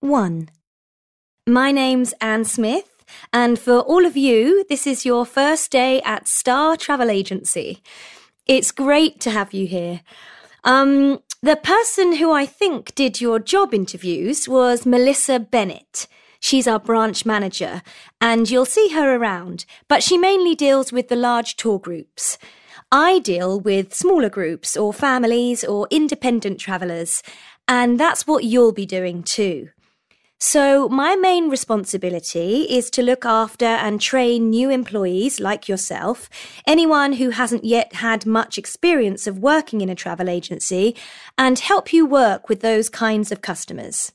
1. My name's Anne Smith, and for all of you, this is your first day at Star Travel Agency. It's great to have you here. The person who I think did your job interviews was Melissa Bennett. She's our branch manager, and you'll see her around, but she mainly deals with the large tour groups. I deal with smaller groups or families or independent travellers, and that's what you'll be doing too. So my main responsibility is to look after and train new employees like yourself, anyone who hasn't yet had much experience of working in a travel agency, and help you work with those kinds of customers.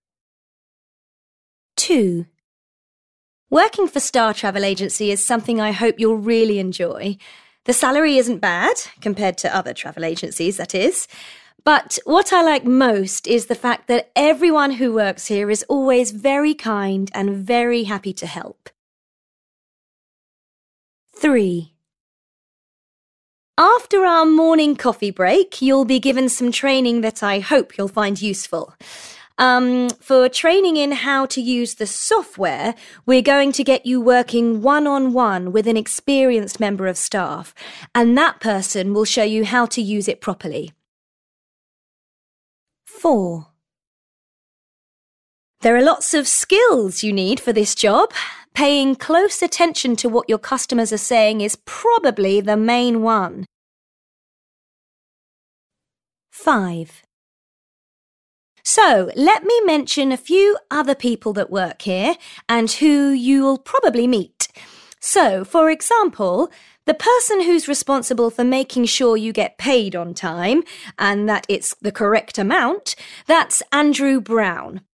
2. Working for Star Travel Agency is something I hope you'll really enjoy. The salary isn't bad, compared to other travel agencies, that is. But what I like most is the fact that everyone who works here is always very kind and very happy to help. 3. After our morning coffee break, you'll be given some training that I hope you'll find useful. For training in how to use the software, we're going to get you working one-on-one with an experienced member of staff, and that person will show you how to use it properly. 4. There are lots of skills you need for this job. Paying close attention to what your customers are saying is probably the main one. 5. So, let me mention a few other people that work here and who you'll probably meet. So, for example, the person who's responsible for making sure you get paid on time and that it's the correct amount, that's Andrew Brown.